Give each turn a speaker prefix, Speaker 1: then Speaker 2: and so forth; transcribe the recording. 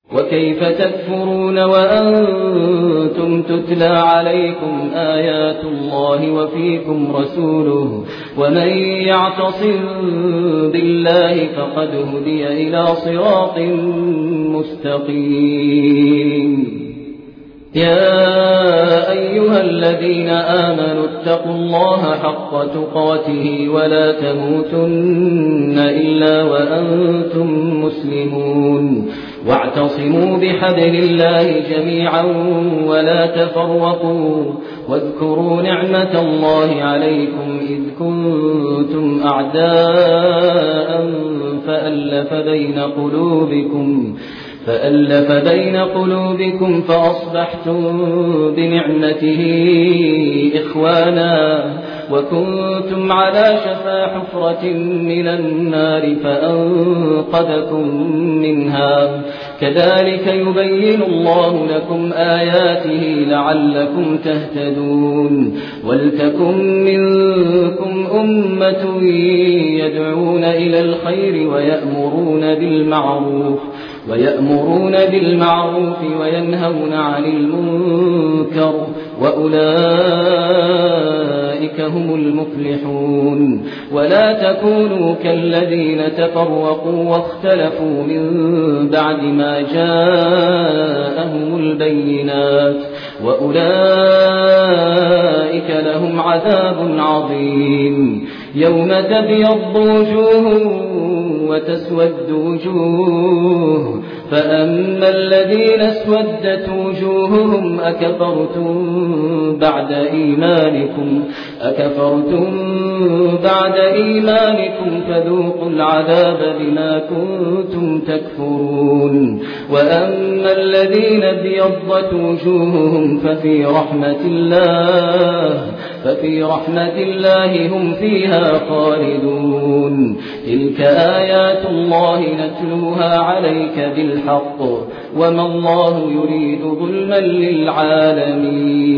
Speaker 1: وكيف تكفرون وأنتم تتلى عليكم آيات الله وفيكم رسوله ومن يعتصم بالله فقد هدي إلى صراط مستقيم. يا أيها الذين آمنوا اتقوا الله حق تقاته ولا تموتن إلا وأنتم مسلمون واعتصموا بحبل الله جميعا ولا تفرقوا واذكروا نعمة الله عليكم إذ كنتم أعداء فألف بين قلوبكم فأصبحتم بنعمته إخوانا وكنتم على شفا حفرة من النار فأنقذكم منها كذلك يبين الله لكم آياته لعلكم تهتدون. ولتكن منكم أمة يدعون إلى الخير ويأمرون بالمعروف وينهون عن المنكر وأولئك هم المفلحون. ولا تكونوا كالذين تفرقوا واختلفوا من بعد ما جاءهم البينات وأولئك لهم عذاب عظيم. يوم تبيض وجوه وتسود وجوه فأما الذين اسودت وجوههم أكفرتم بعد إيمانكم فذوقوا العذاب بما كنتم تكفرون. وأما الذين ابيضت وجوههم ففي رحمة الله هم فيها خالدون. تلك آيات الله نتلوها عليك بالحق وما الله يريد ظلما للعالمين.